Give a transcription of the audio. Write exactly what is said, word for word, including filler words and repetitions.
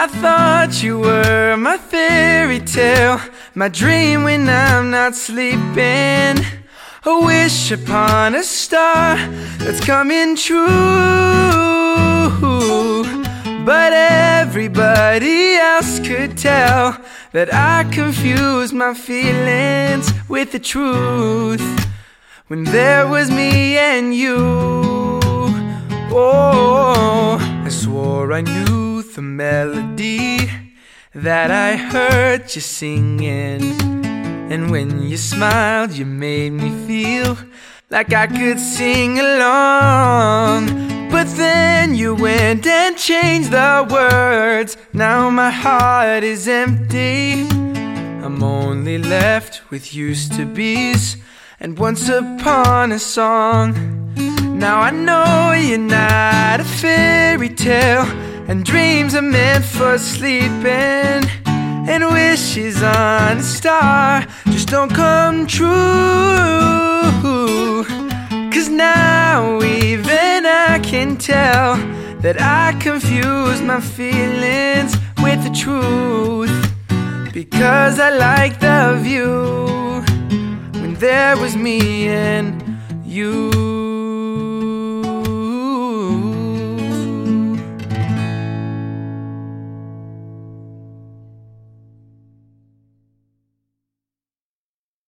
I thought you were my fairy tale, my dream when I'm not sleeping, a wish upon a star that's coming true. But everybody else could tell that I confused my feelings with the truth when there was me and you. Oh, I swore I knew the melody that I heard you singing, and when you smiled you made me feel like I could sing along. But then you went and changed the words. Now my heart is empty. I'm only left with used to be's and once upon a song. Now I know you're not a fairy tale, and dreams are meant for sleeping, and wishes on a star just don't come true. Cause now even I can tell that I confuse my feelings with the truth, because I like the view when there was me and you.